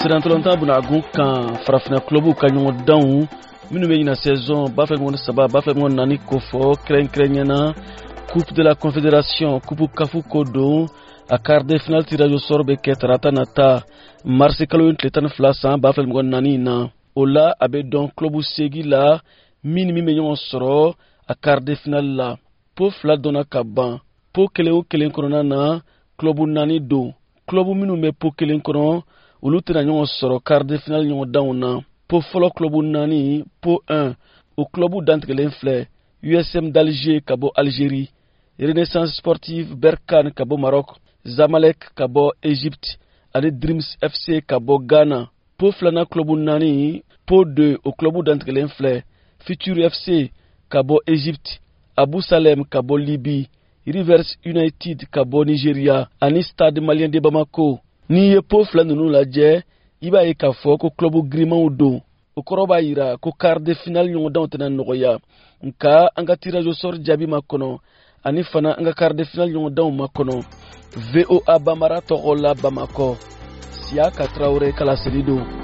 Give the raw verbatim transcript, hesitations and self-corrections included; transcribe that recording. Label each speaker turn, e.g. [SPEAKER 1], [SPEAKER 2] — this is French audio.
[SPEAKER 1] Sirantolanta bunagun kan farafina club ka ɲɔgɔn danw minnu bɛ ɲina saison ba fɛ ŋɔni saba ba fɛ ŋɔni naani ko fɔ kɛrɛnkɛrɛnyana coupe de la confédération coupe kafu ko don a quart de finale tirage au sort bɛ kɛ tarata nata marisi kalo tile tan ni fila san ba fɛ ŋɔni naani na o la a bɛ dɔn club segi la min ni min bɛ ɲɔgɔn sɔrɔ a quart de finale la po fila dɔnna ka ban po kelen o kelen kɔnɔna na club naani don club minnu bɛ po kelen kɔnɔ olu tɛna ɲɔgɔn sɔrɔ quart de finale ɲɔgɔn danw na po fɔlɔ club naani po un o club dantigɛlen filɛ U S M d'Alger ka bɔ Algérie, Renaissance Sportive Berkane ka bɔ Maroc, Zamalek ka bɔ Égypte ani Dreams F C ka bɔ Ghana. Po filanan club naani po deux o club dantigɛlen filɛ Future F C ka bɔ Égypte, Abu Salem ka bɔ Libye, Rivers United ka bɔ Nigeria ani Stade Malien de Bamako. N'i ye po fila ninnu lajɛ i b'a ye k'a fɔ ko club girimanw don. O kɔrɔ b'a yira ko quart de finale ɲɔgɔndanw tɛna nɔgɔya nka an ka tirage au sort jaabi ma kɔnɔ ani fana an ka quart de finale ɲɔgɔndanw ma kɔnɔ. V O A Bambara tɔgɔ la Bamakɔ, Siaka Traoré Kalaseri don.